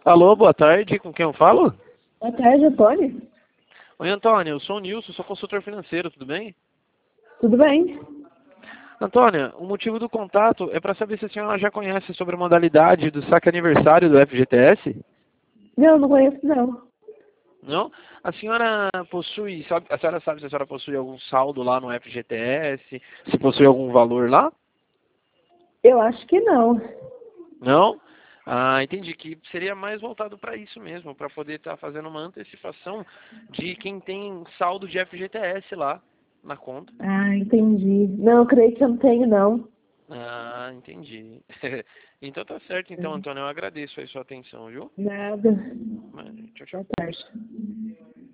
Alô, boa tarde, com quem eu falo? Boa tarde, Antônio. Oi, Antônia, eu sou o Nilson, sou consultor financeiro, tudo bem? Tudo bem? Antônia, o motivo do contato é para saber se a senhora já conhece sobre a modalidade do saque aniversário do FGTS? Não, não conheço não. Não? A senhora possui, a senhora sabe se a senhora possui algum saldo lá no FGTS, se possui algum valor lá? Eu acho que não. Não? Ah, entendi que seria mais voltado para isso mesmo, para poder estar fazendo uma antecipação de quem tem saldo de FGTS lá na conta. Ah, entendi. Não, eu creio que eu não tenho não. Ah, entendi. Então tá certo, então, Antônio, eu agradeço aí sua atenção, viu? Nada. Tchau, tchau. Boa tarde.